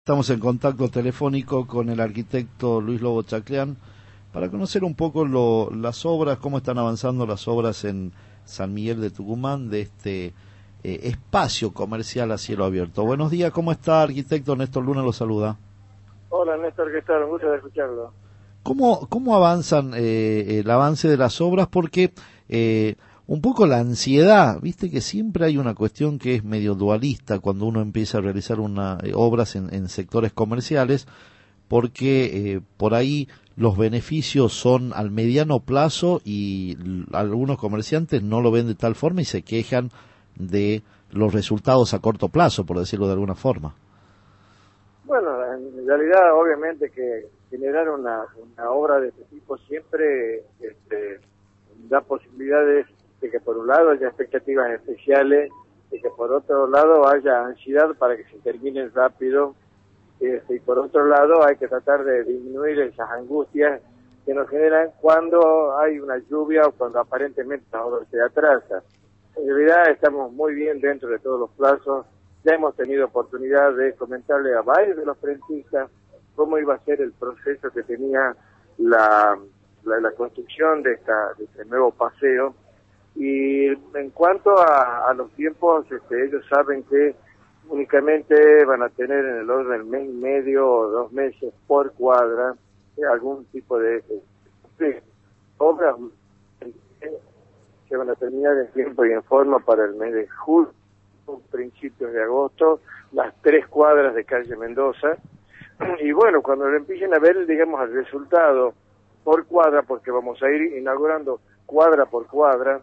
Estamos en contacto telefónico con el arquitecto Luis Lobo Chacleán para conocer un poco las obras, cómo están avanzando las obras en San Miguel de Tucumán de este espacio comercial a cielo abierto. Buenos días, ¿cómo está, arquitecto? Néstor Luna lo saluda. Hola Néstor, ¿qué tal? Un gusto de escucharlo. ¿Cómo avanzan el avance de las obras? Porque un poco la ansiedad, viste que siempre hay una cuestión que es medio dualista cuando uno empieza a realizar obras en sectores comerciales, porque por ahí los beneficios son al mediano plazo y algunos comerciantes no lo ven de tal forma y se quejan de los resultados a corto plazo, por decirlo de alguna forma. Bueno, en realidad obviamente que generar una obra de este tipo siempre da posibilidades de que por un lado haya expectativas especiales y que por otro lado haya ansiedad para que se termine rápido, y por otro lado hay que tratar de disminuir esas angustias que nos generan cuando hay una lluvia o cuando aparentemente la obra se atrasa. En realidad estamos muy bien dentro de todos los plazos. Ya hemos tenido oportunidad de comentarle a varios de los frentistas cómo iba a ser el proceso que tenía la construcción de este nuevo paseo. Y en cuanto a los tiempos, ellos saben que únicamente van a tener en el orden del mes y medio o 2 meses por cuadra algún tipo de obras que van a terminar en tiempo y en forma para el mes de julio, principios de agosto, las 3 cuadras de calle Mendoza. Y bueno, cuando lo empiecen a ver, digamos, el resultado por cuadra, porque vamos a ir inaugurando cuadra por cuadra,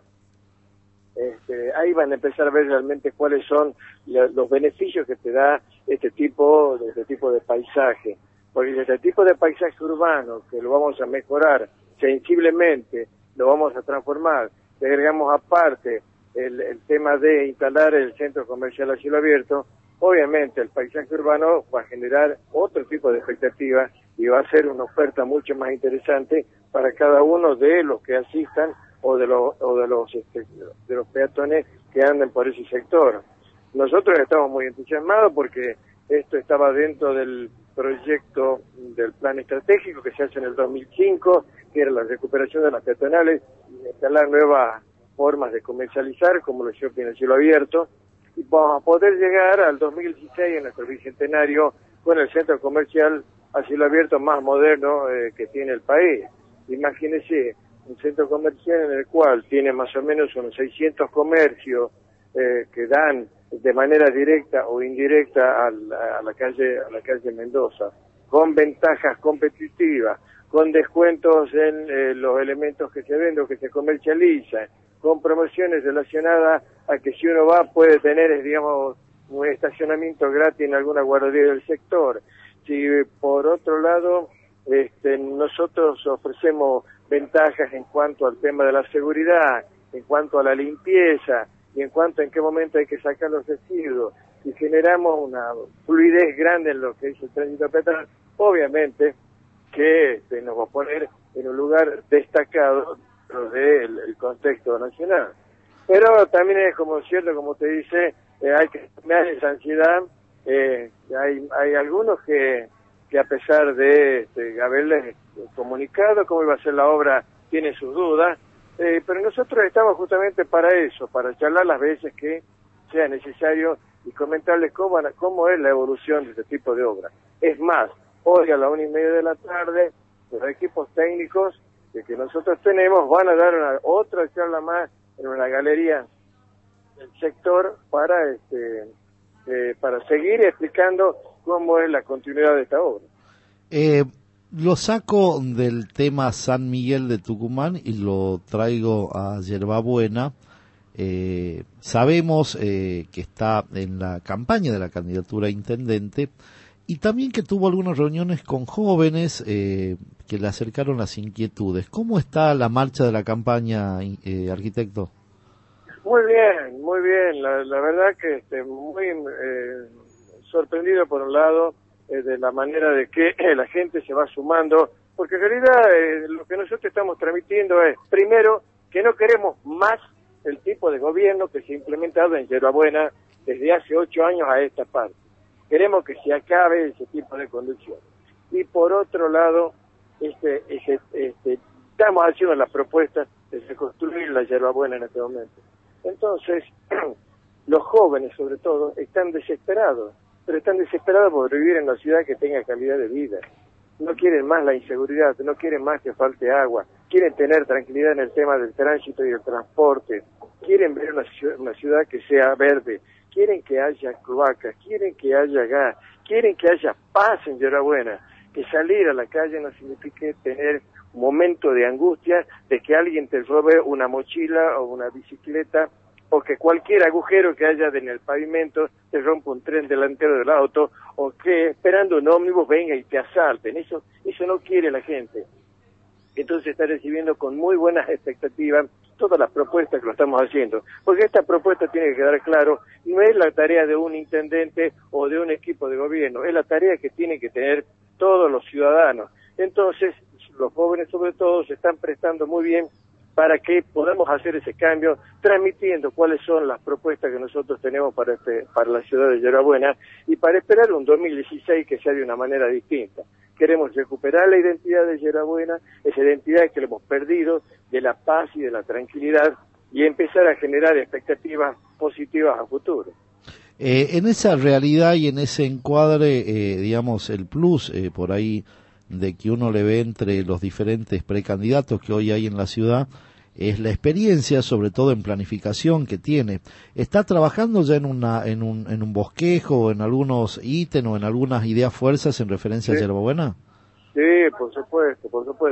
ahí van a empezar a ver realmente cuáles son los beneficios que te da este tipo de paisaje. Porque este tipo de paisaje urbano, que lo vamos a mejorar sensiblemente, lo vamos a transformar, le agregamos aparte el tema de instalar el centro comercial a cielo abierto, obviamente el paisaje urbano va a generar otro tipo de expectativas y va a ser una oferta mucho más interesante para cada uno de los que asistan o de los peatones que anden por ese sector. Nosotros estamos muy entusiasmados porque esto estaba dentro del proyecto del plan estratégico que se hace en el 2005, que era la recuperación de las peatonales y instalar nuevas formas de comercializar, como los shopping en cielo abierto, y vamos a poder llegar al 2016, en nuestro bicentenario, con el centro comercial a cielo abierto más moderno que tiene el país. Imagínense, un centro comercial en el cual tiene más o menos unos 600 comercios que dan de manera directa o indirecta a la calle Mendoza, con ventajas competitivas, con descuentos en los elementos que se venden o que se comercializan, con promociones relacionadas a que si uno va puede tener, digamos, un estacionamiento gratis en alguna guardería del sector. Si por otro lado nosotros ofrecemos ventajas en cuanto al tema de la seguridad, en cuanto a la limpieza y en cuanto a en qué momento hay que sacar los residuos, y generamos una fluidez grande en lo que es el tránsito peatonal, obviamente que nos va a poner en un lugar destacado del contexto nacional. Pero también es como cierto, como usted dice, hay que cambiar esa ansiedad. Hay algunos que a pesar de haberles comunicado cómo iba a ser la obra, tienen sus dudas, pero nosotros estamos justamente para eso, para charlar las veces que sea necesario y comentarles cómo es la evolución de este tipo de obra. Es más, hoy a la 1:30 de la tarde, los equipos técnicos que nosotros tenemos van a dar otra charla más en una galería del sector para seguir explicando cómo es la continuidad de esta obra. Lo saco del tema San Miguel de Tucumán y lo traigo a Yerbabuena. Sabemos que está en la campaña de la candidatura a intendente y también que tuvo algunas reuniones con jóvenes que le acercaron las inquietudes. ¿Cómo está la marcha de la campaña, arquitecto? Muy bien, muy bien. La verdad que muy sorprendido por un lado de la manera de que la gente se va sumando, porque en realidad lo que nosotros estamos transmitiendo es, primero, que no queremos más el tipo de gobierno que se ha implementado en Yerbabuena desde hace 8 años a esta parte. Queremos que se acabe ese tipo de conducción. Y por otro lado, estamos haciendo la propuesta de reconstruir la Yerbabuena en este momento. Entonces, los jóvenes sobre todo están desesperados, pero están desesperados por vivir en una ciudad que tenga calidad de vida. No quieren más la inseguridad, no quieren más que falte agua, quieren tener tranquilidad en el tema del tránsito y el transporte, quieren ver una ciudad que sea verde, quieren que haya cloacas, quieren que haya gas, quieren que haya paz en Yerbabuena, que salir a la calle no signifique tener un momento de angustia de que alguien te robe una mochila o una bicicleta, o que cualquier agujero que haya en el pavimento te rompa un tren delantero del auto, o que esperando un ómnibus venga y te asalten. Eso no quiere la gente. Entonces está recibiendo con muy buenas expectativas todas las propuestas que lo estamos haciendo, porque esta propuesta tiene que quedar claro, no es la tarea de un intendente o de un equipo de gobierno, es la tarea que tienen que tener todos los ciudadanos. Entonces, los jóvenes sobre todo se están prestando muy bien para que podamos hacer ese cambio, transmitiendo cuáles son las propuestas que nosotros tenemos para la ciudad de Yerbabuena y para esperar un 2016 que sea de una manera distinta. Queremos recuperar la identidad de Yerbabuena, esa identidad que le hemos perdido, de la paz y de la tranquilidad, y empezar a generar expectativas positivas a futuro. En esa realidad y en ese encuadre, digamos, el plus por ahí de que uno le ve entre los diferentes precandidatos que hoy hay en la ciudad, es la experiencia, sobre todo en planificación que tiene. ¿Está trabajando ya en un bosquejo, en algunos ítems o en algunas ideas fuerzas en referencia a Yerbabuena? Sí, por supuesto.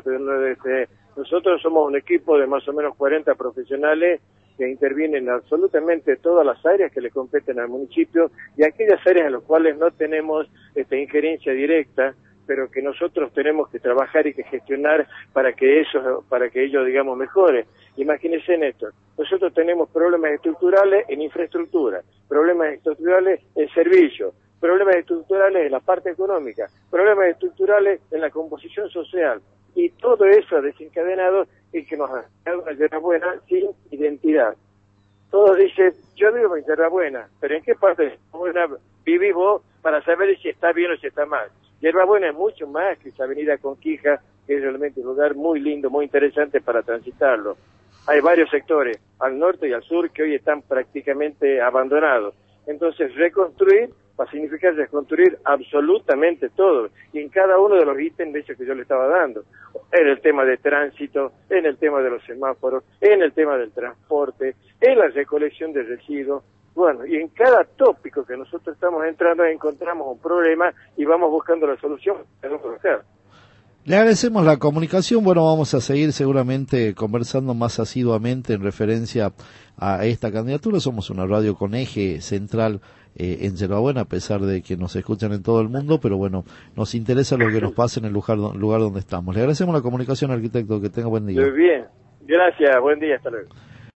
Nosotros somos un equipo de más o menos 40 profesionales que intervienen en absolutamente todas las áreas que le competen al municipio y aquellas áreas en las cuales no tenemos injerencia directa, pero que nosotros tenemos que trabajar y que gestionar para que ello, digamos, mejore. Imagínense en esto, nosotros tenemos problemas estructurales en infraestructura, problemas estructurales en servicios, problemas estructurales en la parte económica, problemas estructurales en la composición social, y todo eso desencadenado es que nos ha dado una Yerbabuena sin identidad. Todos dicen, yo vivo en Yerbabuena, pero ¿en qué parte de Yerbabuena vivís vos para saber si está bien o si está mal? Yerbabuena es mucho más que esa avenida Conquija, que es realmente un lugar muy lindo, muy interesante para transitarlo. Hay varios sectores, al norte y al sur, que hoy están prácticamente abandonados. Entonces, reconstruir va a significar reconstruir absolutamente todo, y en cada uno de los ítems de esos que yo le estaba dando, en el tema de tránsito, en el tema de los semáforos, en el tema del transporte, en la recolección de residuos. Bueno, y en cada tópico que nosotros estamos entrando encontramos un problema y vamos buscando la solución que tenemos que hacer. Le agradecemos la comunicación. Bueno, vamos a seguir seguramente conversando más asiduamente en referencia a esta candidatura. Somos una radio con eje central en Yerbabuena, a pesar de que nos escuchan en todo el mundo, pero bueno, nos interesa lo que nos pasa en el lugar donde estamos. Le agradecemos la comunicación, arquitecto. Que tenga buen día. Muy bien. Gracias. Buen día. Hasta luego.